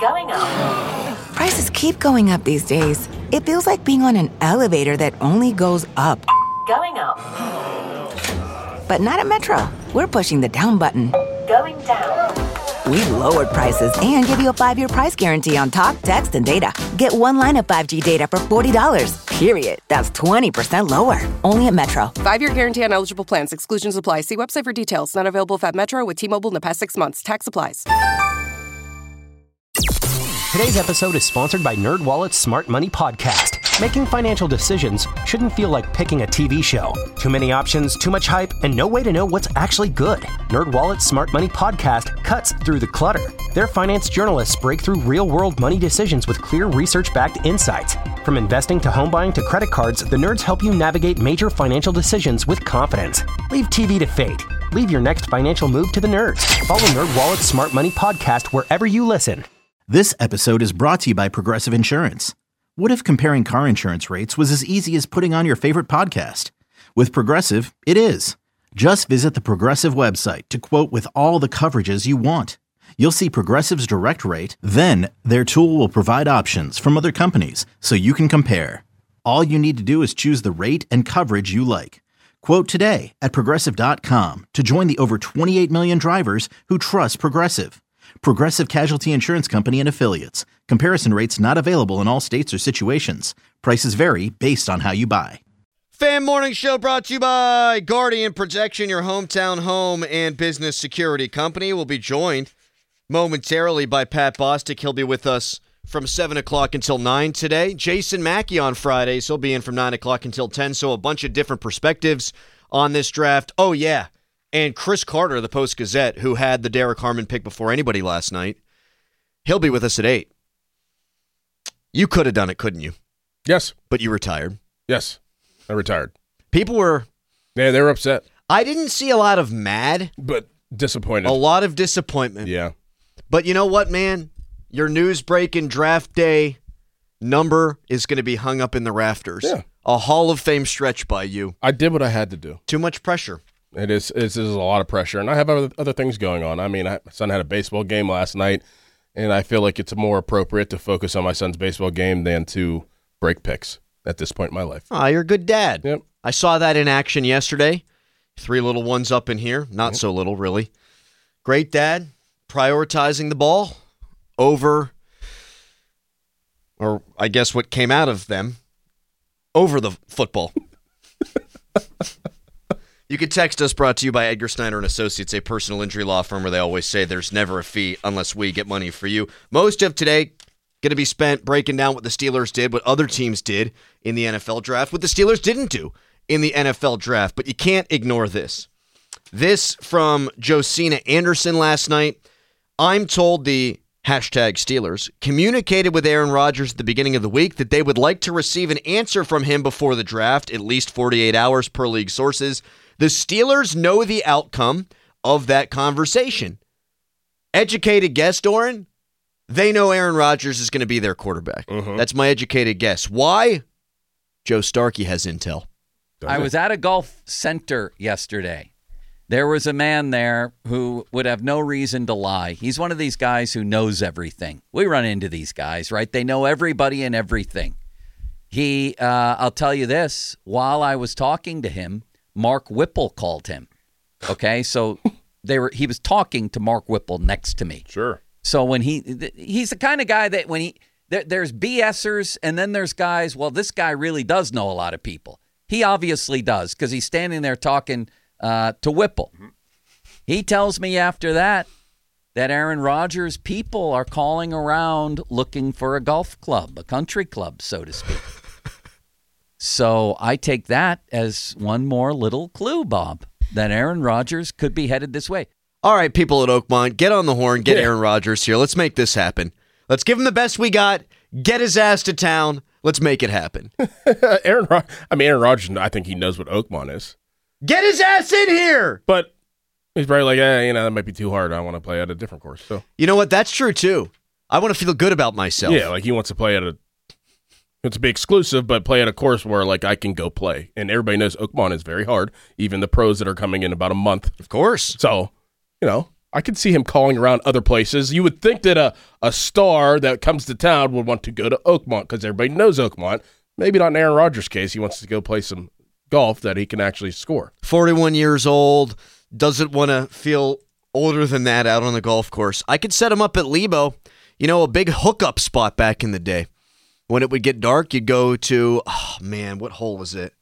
Going up. Prices keep going up these days. It feels like being on an elevator that only goes up. Going up. But not at Metro. We're pushing the down button. Going down. We've lowered prices and give you a 5-year price guarantee on talk, text, and data. Get one line of 5G data for $40, period. That's 20% lower. Only at Metro. 5-year guarantee on eligible plans. Exclusions apply. See website for details. Not available at Metro with T-Mobile in the past 6 months. Tax applies. Today's episode is sponsored by NerdWallet's Smart Money Podcast. Making financial decisions shouldn't feel like picking a TV show. Too many options, too much hype, and no way to know what's actually good. NerdWallet's Smart Money Podcast cuts through the clutter. Their finance journalists break through real-world money decisions with clear research-backed insights. From investing to home buying to credit cards, the nerds help you navigate major financial decisions with confidence. Leave TV to fate. Leave your next financial move to the nerds. Follow NerdWallet's Smart Money Podcast wherever you listen. This episode is brought to you by Progressive Insurance. What if comparing car insurance rates was as easy as putting on your favorite podcast? With Progressive, it is. Just visit the Progressive website to quote with all the coverages you want. You'll see Progressive's direct rate, then their tool will provide options from other companies so you can compare. All you need to do is choose the rate and coverage you like. Quote today at Progressive.com to join the over 28 million drivers who trust Progressive. Progressive Casualty Insurance Company and Affiliates. Comparison rates not available in all states or situations. Prices vary based on how you buy. Fan Morning Show brought to you by Guardian Protection, your hometown home and business security company. We'll be joined momentarily by Pat Bostic. He'll be with us from 7 o'clock until 9 today. Jason Mackey on Fridays. He'll be in from 9 o'clock until 10. So a bunch of different perspectives on this draft. Oh, yeah. And Chris Carter, the Post-Gazette, who had the Derek Harmon pick before anybody last night, he'll be with us at 8. You could have done it, couldn't you? Yes. But you retired. Yes. I retired. People were... Yeah, they were upset. I didn't see a lot of mad. But disappointed. A lot of disappointment. Yeah. But you know what, man? Your news-breaking draft day number is going to be hung up in the rafters. Yeah. A Hall of Fame stretch by you. I did what I had to do. Too much pressure. It is a lot of pressure, and I have other things going on. I mean, my son had a baseball game last night, and I feel like it's more appropriate to focus on my son's baseball game than to break picks at this point in my life. Oh, you're a good dad. Yep. I saw that in action yesterday. 3 little ones up in here. Not so little, really. Great dad, prioritizing the ball over, or I guess what came out of them, over the football. You can text us, brought to you by Edgar Snyder & Associates, a personal injury law firm where they always say there's never a fee unless we get money for you. Most of today going to be spent breaking down what the Steelers did, what other teams did in the NFL draft, what the Steelers didn't do in the NFL draft. But you can't ignore this. This from Josina Anderson last night. I'm told the #Steelers communicated with Aaron Rodgers at the beginning of the week that they would like to receive an answer from him before the draft, at least 48 hours per league sources. The Steelers know the outcome of that conversation. Educated guess, Doran? They know Aaron Rodgers is going to be their quarterback. Mm-hmm. That's my educated guess. Why? Joe Starkey has intel. I was at a golf center yesterday. There was a man there who would have no reason to lie. He's one of these guys who knows everything. We run into these guys, right? They know everybody and everything. I'll tell you this, while I was talking to him, Mark Whipple called him. Okay, so he was talking to Mark Whipple next to me. Sure. So when he's the kind of guy that when there's BSers and then there's guys, well, this guy really does know a lot of people. He obviously does because he's standing there talking to Whipple. Mm-hmm. He tells me after that Aaron Rodgers' people are calling around looking for a golf club, a country club, so to speak. So I take that as one more little clue, Bob, that Aaron Rodgers could be headed this way. All right, people at Oakmont, get on the horn, get Aaron Rodgers here. Let's make this happen. Let's give him the best we got, get his ass to town. Let's make it happen. Aaron Rodgers, I think he knows what Oakmont is. Get his ass in here! But he's probably like, that might be too hard. I want to play at a different course. So you know what? That's true, too. I want to feel good about myself. Yeah, like he wants to play at it's a big exclusive, but play at a course where like I can go play. And everybody knows Oakmont is very hard, even the pros that are coming in about a month. Of course. So, I could see him calling around other places. You would think that a star that comes to town would want to go to Oakmont because everybody knows Oakmont. Maybe not in Aaron Rodgers' case. He wants to go play some golf that he can actually score. 41 years old, doesn't want to feel older than that out on the golf course. I could set him up at Lebo, a big hookup spot back in the day. When it would get dark, you'd go to, what hole was it?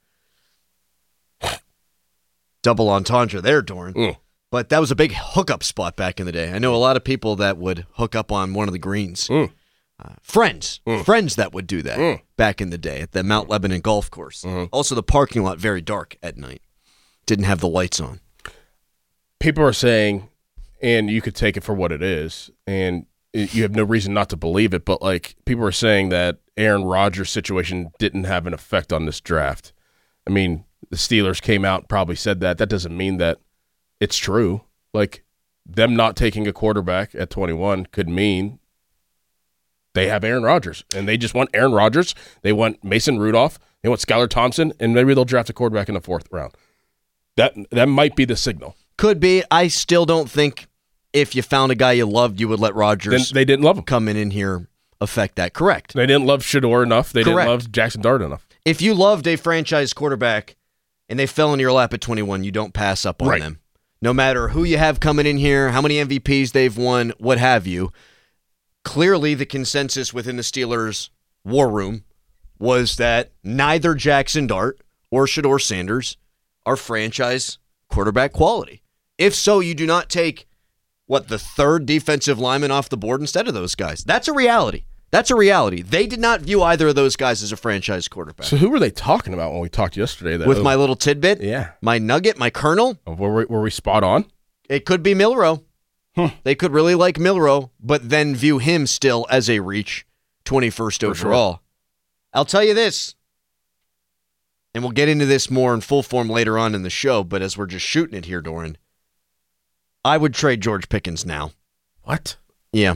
Double entendre there, Doran. But that was a big hookup spot back in the day. I know a lot of people that would hook up on one of the greens. Friends that would do that back in the day at the Mount Lebanon golf course. Also, the parking lot very dark at night. Didn't have the lights on. People are saying, and you could take it for what it is, and you have no reason not to believe it, but like people are saying that Aaron Rodgers' situation didn't have an effect on this draft. I mean, the Steelers came out and probably said that. That doesn't mean that it's true. Like, them not taking a quarterback at 21 could mean they have Aaron Rodgers, and they just want Aaron Rodgers. They want Mason Rudolph. They want Skylar Thompson, and maybe they'll draft a quarterback in the 4th round. That might be the signal. Could be. I still don't think if you found a guy you loved, you would let Rodgers. Then they didn't love him. Come in here, affect that. Correct. They didn't love Shedeur enough. They didn't love Jackson Dart enough. If you loved a franchise quarterback and they fell into your lap at 21, you don't pass up on them. No matter who you have coming in here, how many MVPs they've won, what have you. Clearly, the consensus within the Steelers' war room was that neither Jackson Dart or Shedeur Sanders are franchise quarterback quality. If so, you do not take, the 3rd defensive lineman off the board instead of those guys. That's a reality. They did not view either of those guys as a franchise quarterback. So who were they talking about when we talked yesterday? With my little tidbit? Yeah. My nugget, my kernel? Were we spot on? It could be Milroe. They could really like Milroe, but then view him still as a reach 21st overall. Sure. I'll tell you this, and we'll get into this more in full form later on in the show, but as we're just shooting it here, Doran, I would trade George Pickens now. What? Yeah.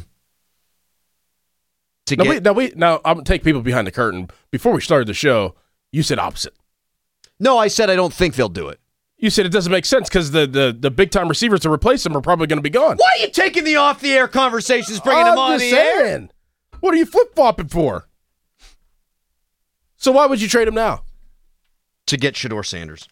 Now, I'm going to take people behind the curtain. Before we started the show, you said opposite. No, I said I don't think they'll do it. You said it doesn't make sense because the big-time receivers to replace them are probably going to be gone. Why are you taking the off-the-air conversations, bringing them on the air? What are you flip-flopping for? So why would you trade him now? To get Shedeur Sanders.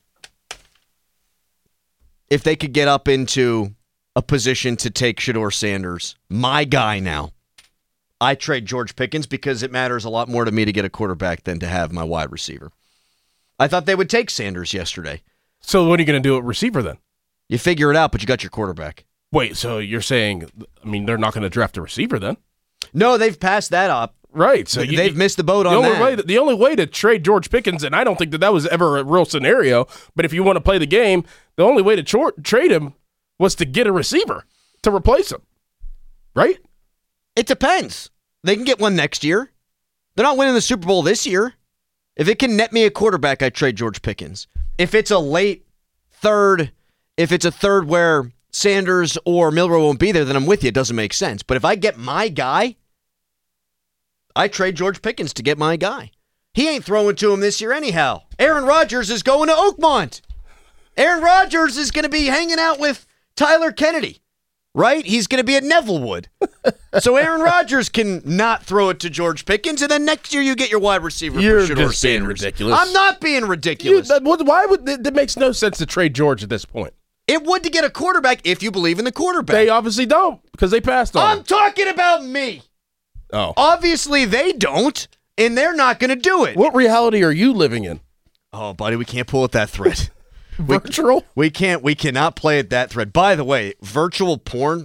If they could get up into a position to take Shedeur Sanders, my guy now, I trade George Pickens because it matters a lot more to me to get a quarterback than to have my wide receiver. I thought they would take Sanders yesterday. So what are you going to do at receiver then? You figure it out, but you got your quarterback. Wait, so you're saying, they're not going to draft a receiver then? No, they've passed that up. Right. So they've missed the boat on that. The only way to trade George Pickens, and I don't think that was ever a real scenario, but if you want to play the game, the only way to trade him was to get a receiver to replace him. Right? It depends. They can get one next year. They're not winning the Super Bowl this year. If it can net me a quarterback, I trade George Pickens. If it's a late third, if it's a third where Sanders or Milroe won't be there, then I'm with you. It doesn't make sense. But if I get my guy, I trade George Pickens to get my guy. He ain't throwing to him this year anyhow. Aaron Rodgers is going to Oakmont. Aaron Rodgers is going to be hanging out with Tyler Kennedy. Right? He's going to be at Nevillewood. So Aaron Rodgers can not throw it to George Pickens, and then next year you get your wide receiver You're for Shedeur just being Sanders. ridiculous. I'm not being ridiculous. Why would that makes no sense to trade George at this point? It would to get a quarterback if you believe in the quarterback. They obviously don't because they passed on him. I'm talking about me. Oh. Obviously they don't, and they're not going to do it. What reality are you living in? Oh, buddy, we can't pull at that thread. Virtual? We cannot play at that thread. By the way, virtual porn,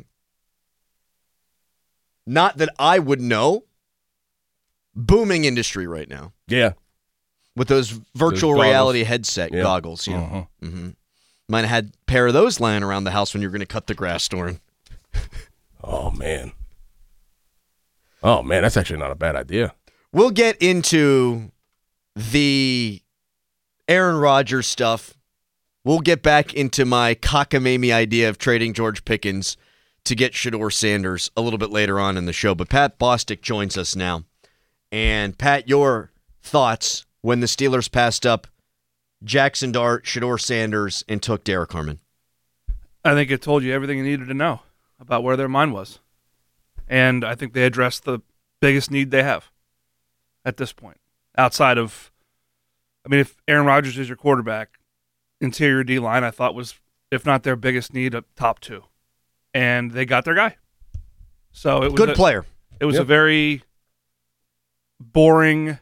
not that I would know, booming industry right now. Yeah. With those virtual reality headset goggles. Yeah. Uh-huh. Mm-hmm. Might have had a pair of those lying around the house when you were going to cut the grass, Doran. Oh, man. Oh, man, that's actually not a bad idea. We'll get into the Aaron Rodgers stuff. We'll get back into my cockamamie idea of trading George Pickens to get Shedeur Sanders a little bit later on in the show. But Pat Bostic joins us now. And, Pat, your thoughts when the Steelers passed up Jackson Dart, Shedeur Sanders, and took Derek Harmon? I think it told you everything you needed to know about where their mind was. And I think they addressed the biggest need they have at this point. Outside of, if Aaron Rodgers is your quarterback, interior D-line I thought was, if not their biggest need, a top 2. And they got their guy. So it was Good player. It was a very boring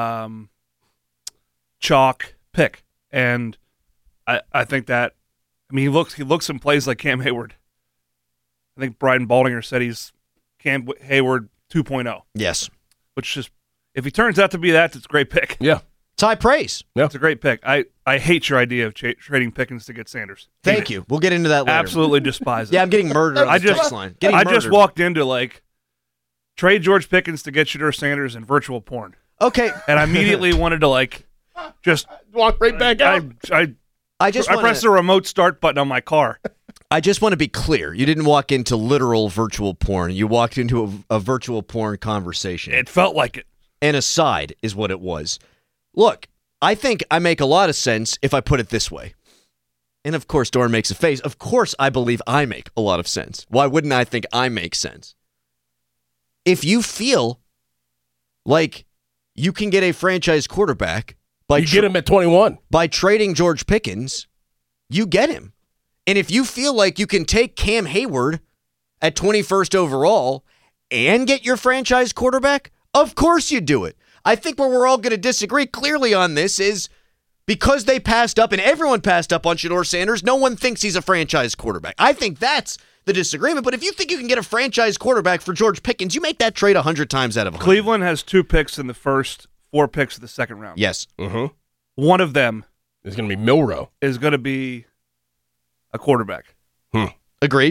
chalk pick. And I think that, he looks and plays like Cam Hayward. I think Brian Baldinger said he's Cam Hayward 2.0. Yes. Which is, if he turns out to be that, it's a great pick. Yeah. It's high praise. Yeah. It's a great pick. I hate your idea of trading Pickens to get Sanders. Thank you. We'll get into that later. Absolutely despise it. Yeah, I'm getting murdered on the text line. I just walked into, trade George Pickens to get Shedeur Sanders and virtual porn. Okay. And I immediately wanted to, just walk right back out. I pressed the remote start button on my car. I just want to be clear. You didn't walk into literal virtual porn. You walked into a virtual porn conversation. It felt like it. An aside is what it was. Look, I think I make a lot of sense if I put it this way. And of course, Doran makes a face. Of course, I believe I make a lot of sense. Why wouldn't I think I make sense? If you feel like you can get a franchise quarterback by get him at 21. By trading George Pickens, you get him. And if you feel like you can take Cam Hayward at 21st overall and get your franchise quarterback, of course you do it. I think where we're all going to disagree clearly on this is because they passed up and everyone passed up on Shedeur Sanders, no one thinks he's a franchise quarterback. I think that's the disagreement. But if you think you can get a franchise quarterback for George Pickens, you make that trade 100 times out of 100. Cleveland has 2 picks in the first, 4 picks of the second round. Yes. Mm-hmm. One of them is going to be Milroe. Is going to be a quarterback. Agreed.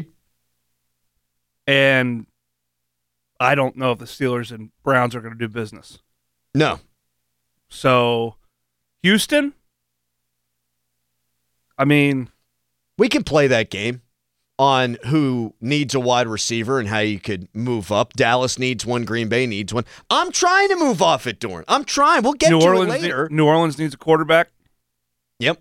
And I don't know if the Steelers and Browns are going to do business. No. So, Houston? We can play that game on who needs a wide receiver and how you could move up. Dallas needs one. Green Bay needs one. I'm trying to move off it, Doran. I'm trying. We'll get to it later. New Orleans needs a quarterback. Yep.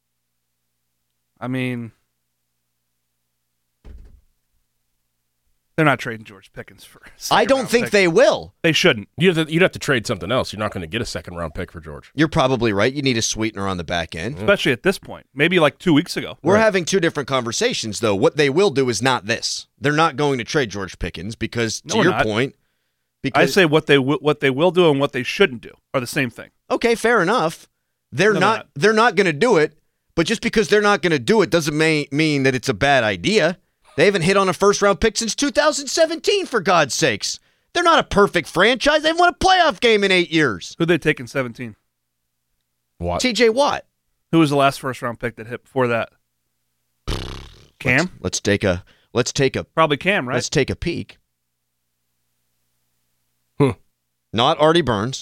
They're not trading George Pickens for a I don't think they will. They shouldn't. You'd have to trade something else. You're not going to get a second-round pick for George. You're probably right. You need a sweetener on the back end. Especially at this point. Maybe 2 weeks ago. We're having 2 different conversations, though. What they will do is not this. They're not going to trade George Pickens because, to your point... I say what they will do and what they shouldn't do are the same thing. Okay, fair enough. They're not going to do it, but just because they're not going to do it doesn't mean that it's a bad idea. They haven't hit on a first-round pick since 2017, for God's sakes. They're not a perfect franchise. They haven't won a playoff game in 8 years. Who'd they take in 17? Watt. TJ Watt. Who was the last first-round pick that hit before that? Cam? Let's take a probably Cam, right? Let's take a peek. Not Artie Burns.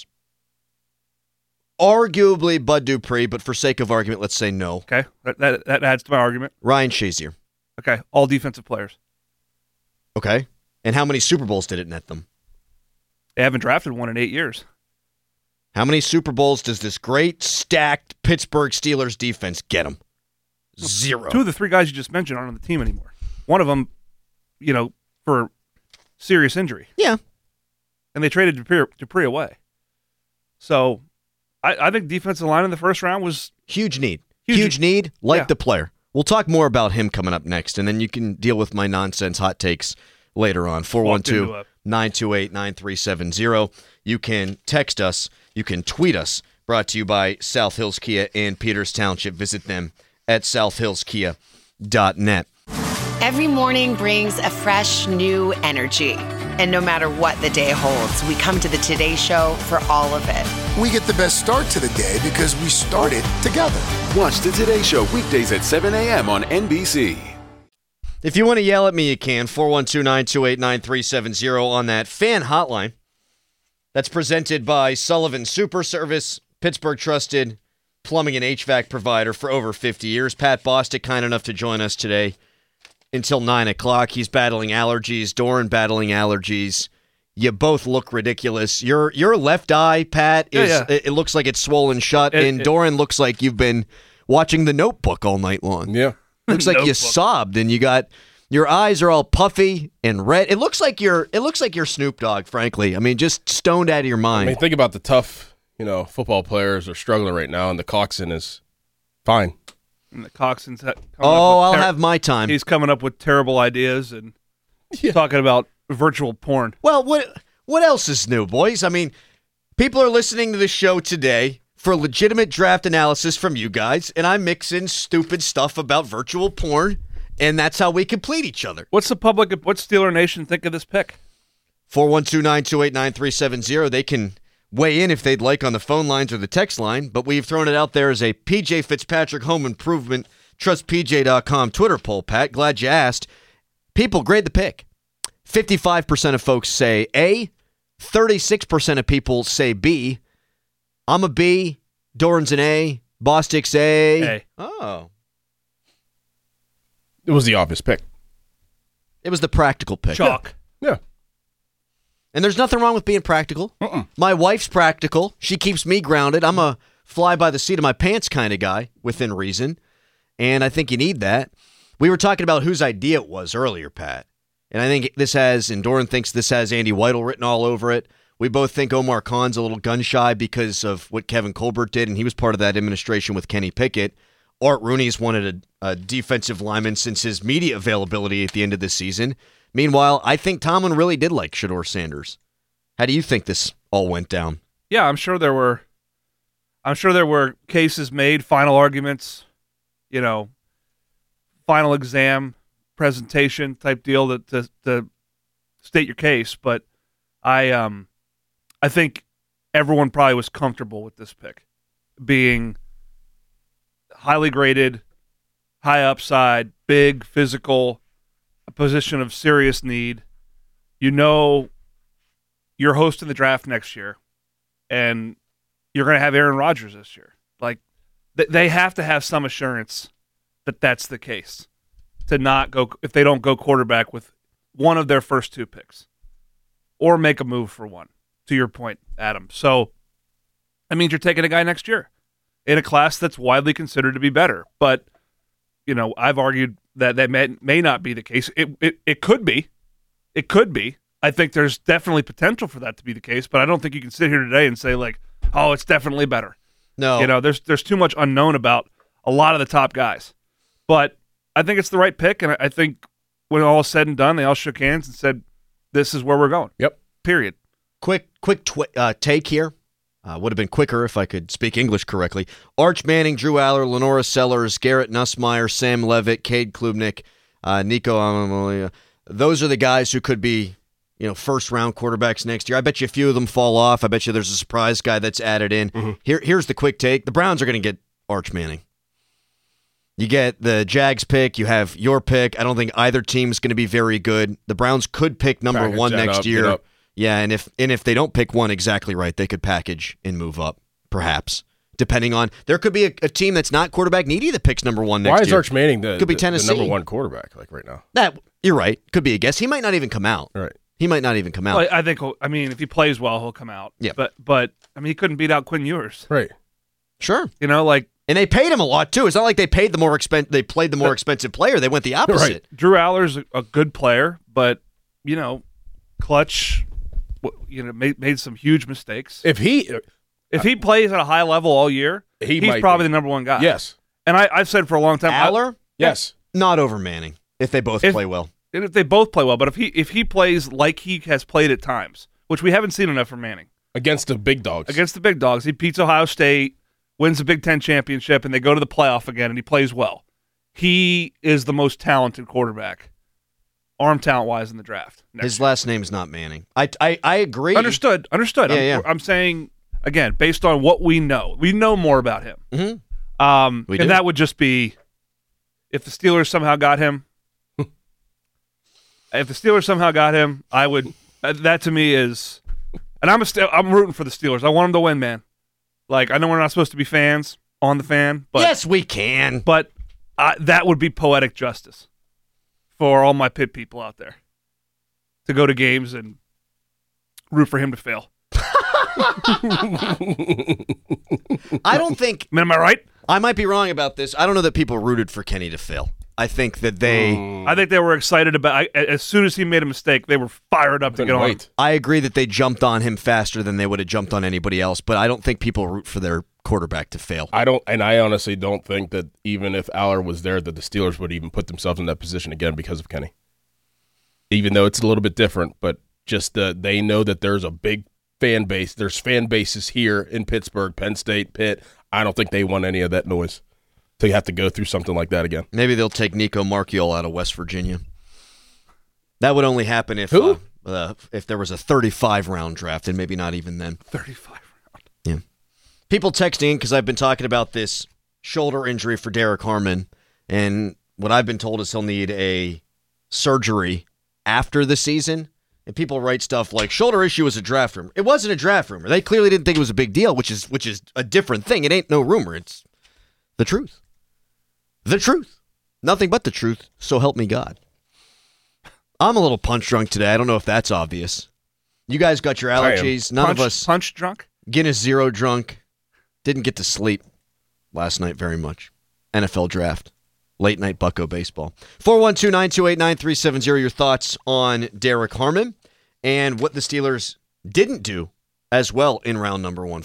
Arguably Bud Dupree, but for sake of argument, let's say no. Okay, that adds to my argument. Ryan Shazier. Okay, all defensive players. Okay, and how many Super Bowls did it net them? They haven't drafted one in 8 years. How many Super Bowls does this great, stacked Pittsburgh Steelers defense get them? 0. 2 of the 3 guys you just mentioned aren't on the team anymore. One of them, for serious injury. Yeah. And they traded Dupree away. So, I think defensive line in the first round was... Huge need. Huge need, the player. We'll talk more about him coming up next, and then you can deal with my nonsense hot takes later on. 412-928-9370. You can text us. You can tweet us. Brought to you by South Hills Kia in Peters Township. Visit them at southhillskia.net. Every morning brings a fresh, new energy. And no matter what the day holds, we come to the Today Show for all of it. We get the best start to the day because we started together. Watch the Today Show weekdays at 7 a.m. on NBC. If you want to yell at me, you can. 412-928-9370 on that fan hotline. That's presented by Sullivan Super Service, Pittsburgh trusted plumbing and HVAC provider for over 50 years. Pat Bostic, kind enough to join us today until 9 o'clock. He's battling allergies. Doran battling allergies. You both look ridiculous. Your left eye, Pat, it looks like it's swollen shut, and Doran looks like you've been watching The Notebook all night long. Yeah. Looks like you Notebook. sobbed, and your eyes are all puffy and red. It looks like you're Snoop Dogg, frankly. I mean, just stoned out of your I mind. mean, think about the tough, football players are struggling right now, and the coxswain is fine. And the Coxswain's I'll have my time. He's coming up with terrible ideas and talking about virtual porn. Well, what else is new, boys? I mean, people are listening to the show today for legitimate draft analysis from you guys, and I mix in stupid stuff about virtual porn, and that's how we complete each other. What's Steeler Nation think of this pick? 412-928-9370. They can weigh in if they'd like on the phone lines or the text line, but we've thrown it out there as a PJ Fitzpatrick Home Improvement TrustPJ.com Twitter poll, Pat. Glad you asked. People grade the pick. 55% of folks say A. 36% of people say B. I'm a B. Doran's an A. Bostic's A. Oh. It was the obvious pick. It was the practical pick. Chalk. Yeah. And there's nothing wrong with being practical. My wife's practical. She keeps me grounded. I'm a fly by the seat of my pants kind of guy, within reason. And I think you need that. We were talking about whose idea it was earlier, Pat. And I think and Doran thinks this has Andy Weidel written all over it. We both think Omar Khan's a little gun-shy because of what Kevin Colbert did, and he was part of that administration with Kenny Pickett. Art Rooney's wanted a defensive lineman since his media availability at the end of the season. Meanwhile, I think Tomlin really did like Shedeur Sanders. How do you think this all went down? Yeah, I'm sure there were cases made, final arguments, final exam presentation type deal to state your case. But I think everyone probably was comfortable with this pick being highly graded, high upside, big, physical, a position of serious need. You're hosting the draft next year, and you're going to have Aaron Rodgers this year. Like, they have to have some assurance that that's the case, to not go if they don't go quarterback with one of their first two picks, or make a move for one. To your point, Adam. So that means you're taking a guy next year in a class that's widely considered to be better. But I've argued that may not be the case. It could be. It could be. I think there's definitely potential for that to be the case, but I don't think you can sit here today and say, like, oh, it's definitely better. No. There's too much unknown about a lot of the top guys. But I think it's the right pick, and I think when all is said and done, they all shook hands and said, this is where we're going. Yep. Period. Quick take here. Would have been quicker if I could speak English correctly. Arch Manning, Drew Aller, Lenora Sellers, Garrett Nussmeier, Sam Levitt, Cade Klubnik, Nico Amamolia. Those are the guys who could be, first-round quarterbacks next year. I bet you a few of them fall off. I bet you there's a surprise guy that's added in. Mm-hmm. Here's the quick take. The Browns are going to get Arch Manning. You get the Jags pick. You have your pick. I don't think either team's going to be very good. The Browns could pick number one next year. Yeah, and if they don't pick one exactly right, they could package and move up, perhaps. Depending on, there could be a team that's not quarterback needy that picks number one next year. Why is Arch Manning could be Tennessee. the number one quarterback right now? You're right. Could be a guess. He might not even come out. Right. He might not even come out. Well, I think. If he plays well, he'll come out. Yeah. But he couldn't beat out Quinn Ewers. Right. Sure. And they paid him a lot too. It's not like they paid the more expensive player. They went the opposite. Right. Drew Aller's a good player, but Clutch, made some huge mistakes. If he plays at a high level all year, he's probably the number one guy. Yes. And I've said for a long time, Aller, yes, not over Manning if they both play well. And if they both play well, but if he plays like he has played at times, which we haven't seen enough from Manning against the big dogs, he beats Ohio State, wins the Big Ten championship, and they go to the playoff again, and he plays well. He is the most talented quarterback, arm talent-wise, in the draft. His last name's not Manning. I agree. Understood. Yeah. I'm saying, again, based on what we know more about him. Mm-hmm. And that would just be if the Steelers somehow got him. I would. That to me is, and I'm rooting for the Steelers. I want them to win, man. Like, I know we're not supposed to be fans on the fan, but yes, we can. But that would be poetic justice for all my Pitt people out there to go to games and root for him to fail. I don't think. Am I right? I might be wrong about this. I don't know that people rooted for Kenny to fail. I think that they... I think they were excited about as soon as he made a mistake, they were fired up to get on him. I agree that they jumped on him faster than they would have jumped on anybody else, but I don't think people root for their quarterback to fail. I honestly don't think that even if Aller was there, that the Steelers would even put themselves in that position again because of Kenny. Even though it's a little bit different, but just they know that there's a big fan base. There's fan bases here in Pittsburgh, Penn State, Pitt. I don't think they want any of that noise. So you have to go through something like that again. Maybe they'll take Nico Marchiol out of West Virginia. That would only happen if there was a 35-round draft, and maybe not even then. 35-round. Yeah. People texting because I've been talking about this shoulder injury for Derek Harmon, and what I've been told is he'll need a surgery after the season. And people write stuff like, shoulder issue was a draft rumor. It wasn't a draft rumor. They clearly didn't think it was a big deal, which is a different thing. It ain't no rumor. It's the truth. The truth. Nothing but the truth, so help me God. I'm a little punch drunk today. I don't know if that's obvious. You guys got your allergies. None of us. Punch drunk? Guinness Zero drunk. Didn't get to sleep last night very much. NFL draft. Late night Bucko baseball. 412-928-9370. Your thoughts on Derek Harmon and what the Steelers didn't do as well in round number 1.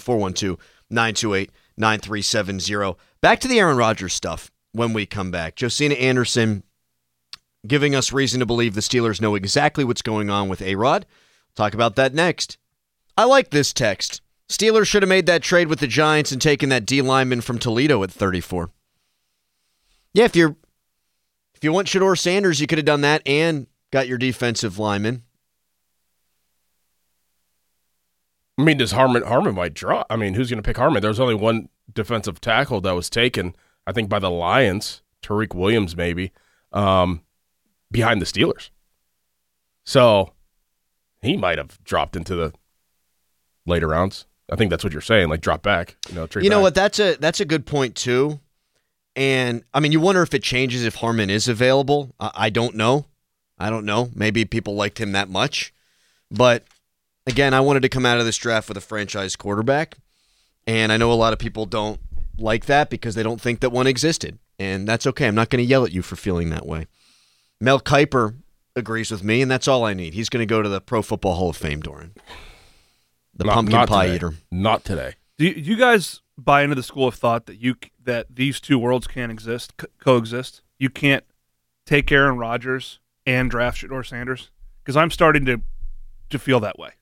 412-928-9370. Back to the Aaron Rodgers stuff when we come back. Josina Anderson giving us reason to believe the Steelers know exactly what's going on with A-Rod. Talk about that next. I like this text. Steelers should have made that trade with the Giants and taken that D lineman from Toledo at 34. Yeah, if you want Shedeur Sanders, you could have done that and got your defensive lineman. I mean, does Harmon might drop? I mean, who's going to pick Harmon? There was only one defensive tackle that was taken, I think, by the Lions, Tariq Williams maybe, behind the Steelers. So he might have dropped into the later rounds. I think that's what you're saying, like drop back. Trade know back. what? That's a good point too. And I mean, you wonder if it changes if Harmon is available. I don't know. Maybe people liked him that much, but. Again, I wanted to come out of this draft with a franchise quarterback, and I know a lot of people don't like that because they don't think that one existed, and that's okay. I'm not going to yell at you for feeling that way. Mel Kiper agrees with me, and that's all I need. He's going to go to the Pro Football Hall of Fame, Doran. The pumpkin pie today. eater. Not today. Do you guys buy into the school of thought that these two worlds can't coexist? You can't take Aaron Rodgers and draft Shedeur Sanders? Because I'm starting to feel that way.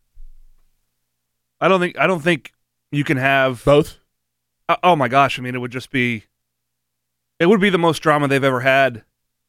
I don't think you can have both. Oh my gosh! I mean, it would be the most drama they've ever had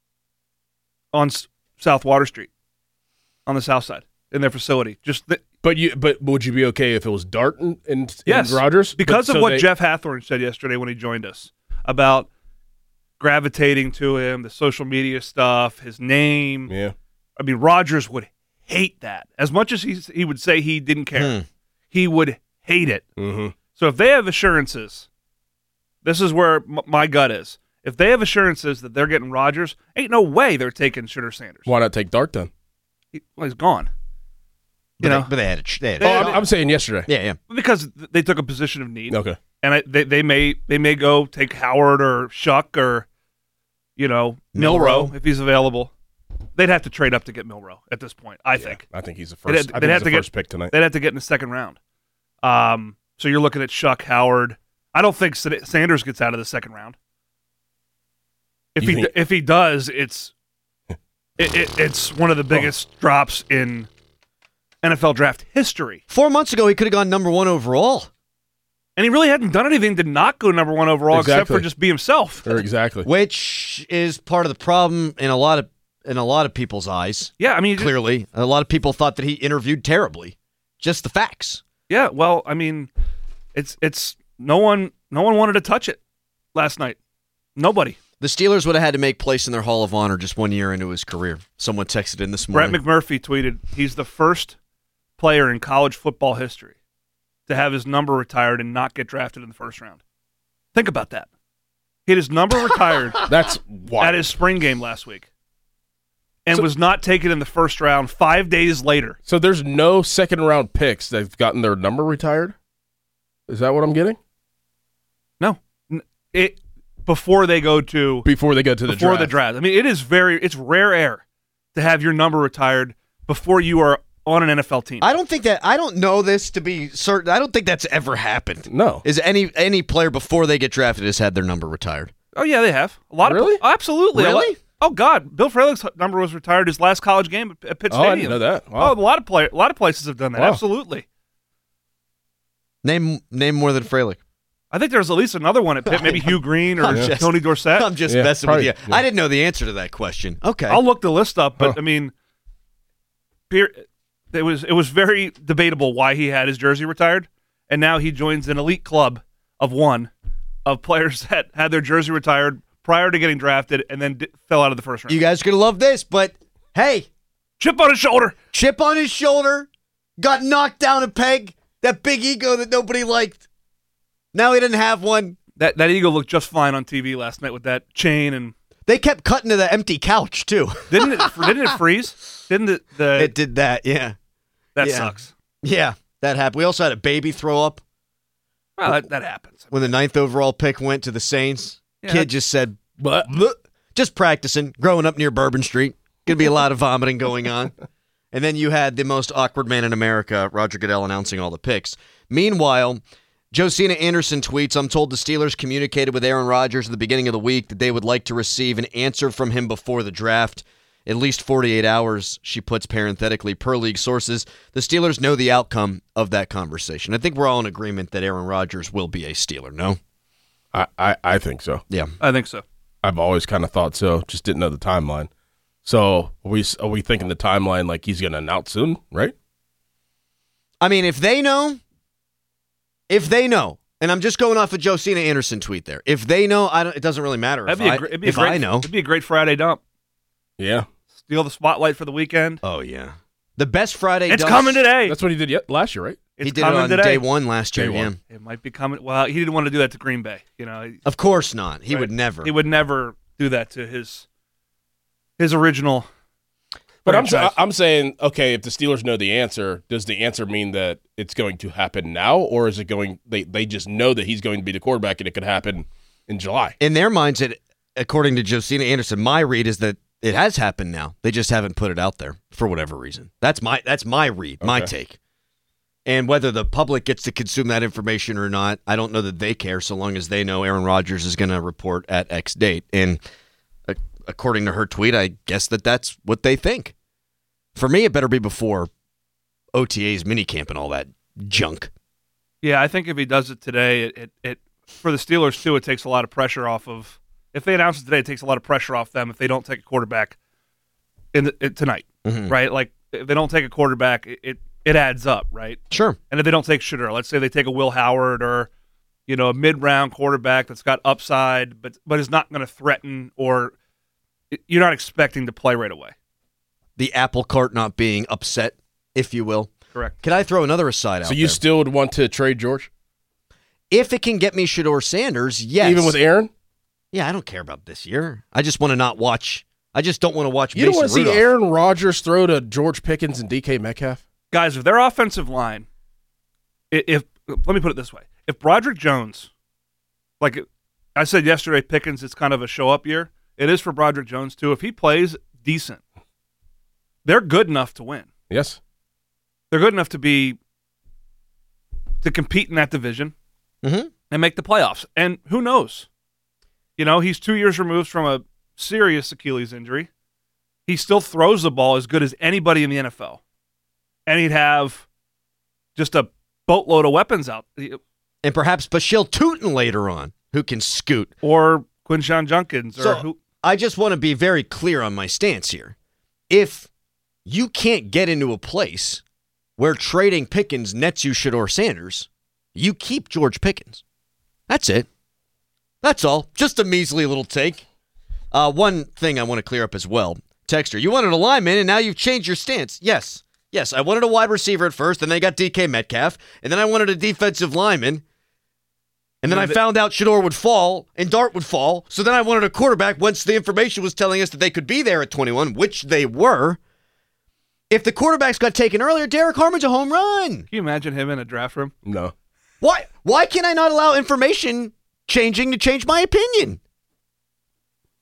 on South Water Street, on the South Side in their facility. But would you be okay if it was Dart and yes, Rodgers? Because of what Jeff Hathorne said yesterday when he joined us about gravitating to him, the social media stuff, his name. Yeah, I mean, Rodgers would hate that as much as he would say he didn't care. He would hate it. Mm-hmm. So if they have assurances, this is where my gut is. If they have assurances that they're getting Rodgers, ain't no way they're taking Shedeur Sanders. Why not take Dart then? He's gone. But they had it. I'm saying yesterday. Yeah. Because they took a position of need. Okay. And they may go take Howard or Shuck or Milroe if he's available. They'd have to trade up to get Milroe at this point, I think. I think he's the first. First pick tonight. They'd have to get in the second round. So you're looking at Shuck, Howard. I don't think Sanders gets out of the second round. If he does, it's one of the biggest drops in NFL draft history. 4 months ago, he could have gone number 1 overall. And he really hadn't done anything to not go number 1 overall except for just be himself. Exactly. Which is part of the problem in a lot of people's eyes. Yeah, I mean, clearly, a lot of people thought that he interviewed terribly. Just the facts. Yeah, well, I mean, it's no one wanted to touch it last night. Nobody. The Steelers would have had to make place in their Hall of Honor just 1 year into his career. Someone texted in this morning. Brett McMurphy tweeted, he's the first player in college football history to have his number retired and not get drafted in the first round. Think about that. He had his number retired That's wild. At his spring game last week. And was not taken in the first round 5 days later. So there's no second-round picks that have gotten their number retired? Is that what I'm getting? No. before they go to the draft. I mean, it's rare air to have your number retired before you are on an NFL team. I don't know this to be certain. I don't think that's ever happened. No. Is any player before they get drafted has had their number retired? Oh yeah, they have. A lot Really? of absolutely. Really? Oh God, Bill Frelick's number was retired his last college game at Pitt Stadium. I didn't know that. Wow. Oh, a lot of places have done that. Wow. Absolutely. Name more than Frelick. I think there's at least another one at Pitt, maybe Hugh Green or Tony Dorsett. I'm just Yeah, messing probably, with you. yeah. I didn't know the answer to that question. Okay. I'll look the list up, but I mean, it was very debatable why he had his jersey retired, and now he joins an elite club of players that had their jersey retired prior to getting drafted and then fell out of the first round. You guys are going to love this, but hey. Chip on his shoulder. Got knocked down a peg. That big ego that nobody liked. Now he didn't have one. That ego looked just fine on TV last night with that chain, and they kept cutting to the empty couch too. Didn't it freeze? Didn't it? It did that. Yeah. That sucks. Yeah, that happened. We also had a baby throw up. Well, that happens. When the 9th overall pick went to the Saints, kid just said, "But just practicing, growing up near Bourbon Street. Gonna be a lot of vomiting going on." And then you had the most awkward man in America, Roger Goodell, announcing all the picks. Meanwhile, Josina Anderson tweets, "I'm told the Steelers communicated with Aaron Rodgers at the beginning of the week that they would like to receive an answer from him before the draft. At least 48 hours," she puts parenthetically, per league sources. The Steelers know the outcome of that conversation. I think we're all in agreement that Aaron Rodgers will be a Steeler, no? I think so. Yeah. I think so. I've always kind of thought so, just didn't know the timeline. So are we thinking the timeline like he's going to announce soon, right? I mean, if they know, and I'm just going off a Josina Anderson tweet there. If they know, it doesn't really matter I know. It'd be a great Friday dump. Yeah. Steal the spotlight for the weekend. Oh, yeah. The best Friday It's dumps. coming today. That's what he did last year, right? He did it on today. day one last year. Yeah. It might be coming. Well, he didn't want to do that to Green Bay. Of course not. He Right. would never. He would never do that to his original. But franchise. I'm saying, okay, if the Steelers know the answer, does the answer mean that it's going to happen now, or is it going? They just know that he's going to be the quarterback, and it could happen in July. In their minds, according to Josina Anderson, my read is that it has happened now. They just haven't put it out there for whatever reason. That's my read, my take. And whether the public gets to consume that information or not, I don't know that they care, so long as they know Aaron Rodgers is going to report at X date. And according to her tweet, I guess that's what they think. For me, it better be before OTA's minicamp and all that junk. Yeah, I think if he does it today, it for the Steelers too, it takes a lot of pressure off of. If they announce it today, it takes a lot of pressure off them if they don't take a quarterback tonight, right? Like if they don't take a quarterback, it adds up, right? Sure. And if they don't take Shedeur, let's say they take a Will Howard or a mid-round quarterback that's got upside, but is not going to threaten, or you're not expecting to play right away. The apple cart not being upset, if you will. Correct. Can I throw another aside out So you there? still would want to trade George? If it can get me Shedeur Sanders, yes. Even with Aaron? Yeah, I don't care about this year. I just want to not watch. I just don't want to watch You Mason don't want to see Rudolph. Aaron Rodgers throw to George Pickens and DK Metcalf? Guys, if their offensive line, if let me put it this way, if Broderick Jones, like I said yesterday, Pickens, it's kind of a show-up year. It is for Broderick Jones, too. If he plays decent, they're good enough to win. Yes. They're good enough to compete in that division and make the playoffs. And who knows? He's 2 years removed from a serious Achilles injury. He still throws the ball as good as anybody in the NFL. And he'd have just a boatload of weapons out. And perhaps Bashil Tootin later on, who can scoot. Or Quinshon Judkins. I just want to be very clear on my stance here. If you can't get into a place where trading Pickens nets you Shedeur Sanders, you keep George Pickens. That's it. That's all. Just a measly little take. One thing I want to clear up as well. Texter, you wanted a lineman, and now you've changed your stance. Yes, I wanted a wide receiver at first, then I got DK Metcalf, and then I wanted a defensive lineman, and then I found out Shedeur would fall and Dart would fall, so then I wanted a quarterback once the information was telling us that they could be there at 21, which they were. If the quarterbacks got taken earlier, Derek Harmon's a home run. Can you imagine him in a draft room? No. Why can I not allow information changing to change my opinion?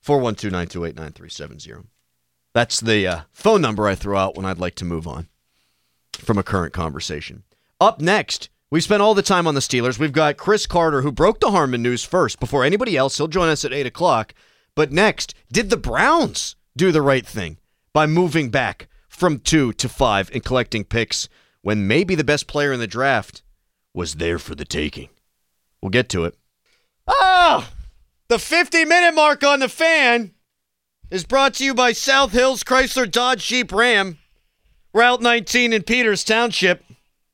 412-928-9370. That's the phone number I throw out when I'd like to move on from a current conversation. Up next, we spent all the time on the Steelers. We've got Chris Carter, who broke the Harmon news first before anybody else. He'll join us at 8 o'clock. But next, did the Browns do the right thing by moving back from 2 to 5 and collecting picks when maybe the best player in the draft was there for the taking? We'll get to it. The 50-minute mark on the Fan is brought to you by South Hills Chrysler Dodge Jeep Ram, Route 19 in Peters Township.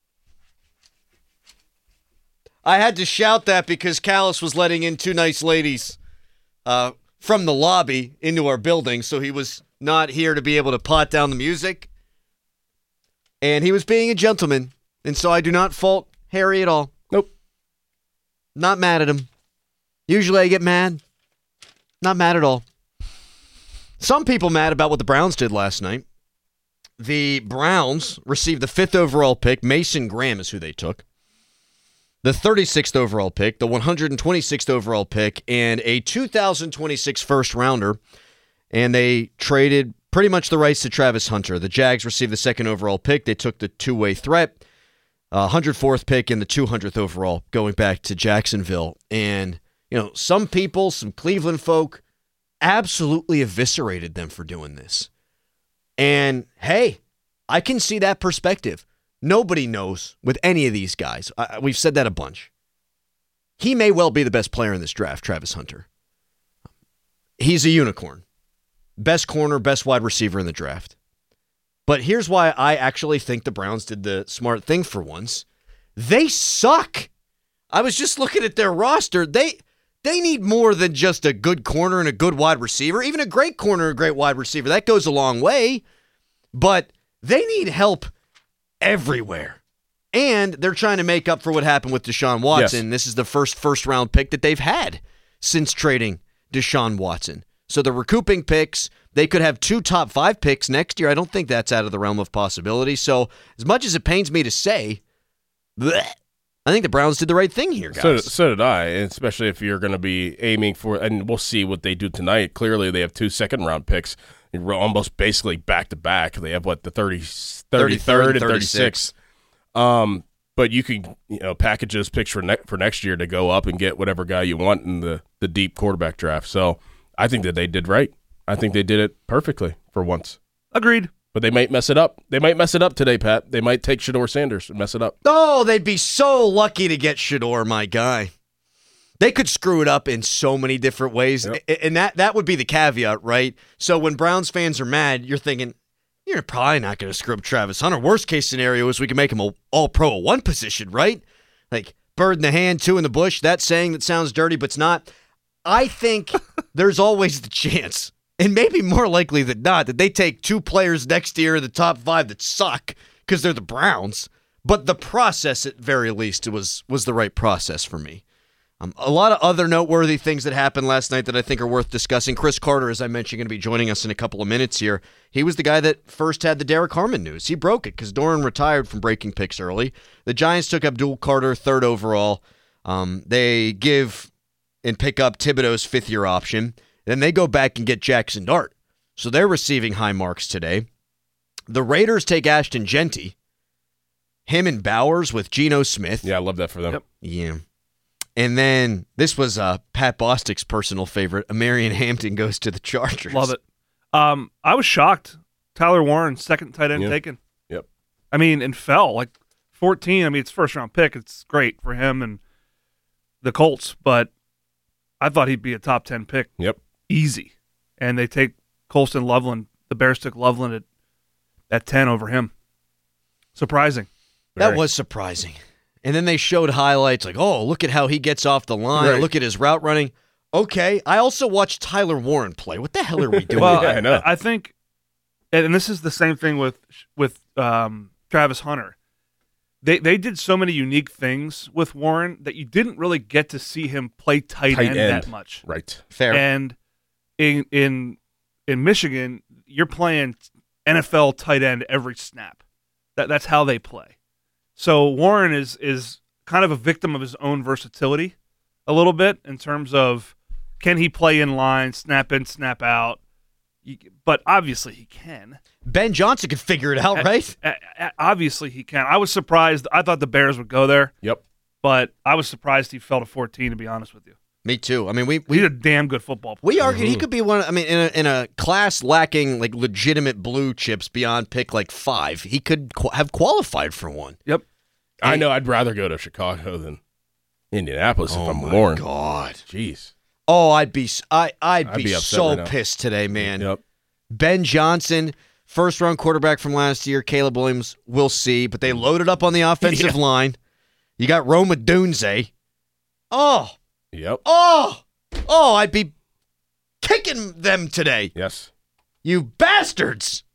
I had to shout that because Callis was letting in two nice ladies from the lobby into our building, so he was not here to be able to pot down the music. And he was being a gentleman, and so I do not fault Harry at all. Nope. Not mad at him. Usually I get mad. Not mad at all. Some people mad about what the Browns did last night. The Browns received the 5th overall pick. Mason Graham is who they took. The 36th overall pick, the 126th overall pick, and a 2026 first rounder. And they traded pretty much the rights to Travis Hunter. The Jags received the 2nd overall pick. They took the two-way threat. 104th pick and the 200th overall going back to Jacksonville. And, some people, some Cleveland folk, absolutely eviscerated them for doing this. And, hey, I can see that perspective. Nobody knows with any of these guys. We've said that a bunch. He may well be the best player in this draft, Travis Hunter. He's a unicorn. Best corner, best wide receiver in the draft. But here's why I actually think the Browns did the smart thing for once. They suck. I was just looking at their roster. They need more than just a good corner and a good wide receiver. Even a great corner and a great wide receiver. That goes a long way. But they need help everywhere. And they're trying to make up for what happened with Deshaun Watson. Yes. This is the first round pick that they've had since trading Deshaun Watson. So they're recouping picks. They could have 2 top 5 picks next year. I don't think that's out of the realm of possibility. So as much as it pains me to say, I think the Browns did the right thing here, guys. So did I, especially if you're going to be aiming for, and we'll see what they do tonight. Clearly, they have 2 second-round picks, almost basically back-to-back. They have, the 33rd and 36th. But you can package those picks for next year to go up and get whatever guy you want in the deep quarterback draft. So I think that they did right. I think they did it perfectly for once. Agreed. But they might mess it up. They might mess it up today, Pat. They might take Shedeur Sanders and mess it up. Oh, they'd be so lucky to get Shedeur, my guy. They could screw it up in so many different ways. Yep. And that would be the caveat, right? So when Browns fans are mad, you're thinking, you're probably not going to screw up Travis Hunter. Worst case scenario is we can make him an all-pro at one position, right? Like, bird in the hand, 2 in the bush. That saying that sounds dirty, but it's not. I think there's always the chance, and maybe more likely than not, that they take 2 players next year in the top 5 that suck because they're the Browns. But the process, at very least, was the right process for me. A lot of other noteworthy things that happened last night that I think are worth discussing. Chris Carter, as I mentioned, going to be joining us in a couple of minutes here. He was the guy that first had the Derek Harmon news. He broke it because Doran retired from breaking picks early. The Giants took Abdul Carter 3rd overall. They give and pick up Thibodeau's 5th-year option. Then they go back and get Jackson Dart. So they're receiving high marks today. The Raiders take Ashton Genty. Him and Bowers with Geno Smith. Yeah, I love that for them. Yep. Yeah. And then this was Pat Bostic's personal favorite. Marion Hampton goes to the Chargers. Love it. I was shocked. Tyler Warren, 2nd tight end taken. Yep. I mean, and fell 14. I mean, it's 1st-round pick. It's great for him and the Colts, but I thought he'd be a top 10 pick. Yep. Easy. And they take Colston Loveland. The Bears took Loveland at 10 over him. Surprising. That was surprising. And then they showed highlights like, oh, look at how he gets off the line. Right. Look at his route running. Okay, I also watched Tyler Warren play. What the hell are we doing? Well, I know. I think, and this is the same thing with Travis Hunter. They did so many unique things with Warren that you didn't really get to see him play tight end that much. Right. Fair. And in Michigan, you're playing NFL tight end every snap. That's how they play. So Warren is kind of a victim of his own versatility a little bit in terms of Can he play in line, snap in, snap out? But obviously he can. Ben Johnson could figure it out, right? Obviously he can. I was surprised. I thought the Bears would go there. Yep. But I was surprised he fell to 14, to be honest with you. Me too. I mean, he's a damn good football player. We argued he could be one. I mean, in a class lacking like legitimate blue chips beyond pick like 5, he could have qualified for one. Yep. I know. I'd rather go to Chicago than Indianapolis if I'm Warren. Oh my God. Jeez. Oh, I'd be so right now. pissed today, man. Yep. Ben Johnson, first-round quarterback from last year. Caleb Williams, we'll see. But they loaded up on the offensive line. You got Rome Odunze. Oh. Yep. Oh, I'd be kicking them today. Yes. You bastards.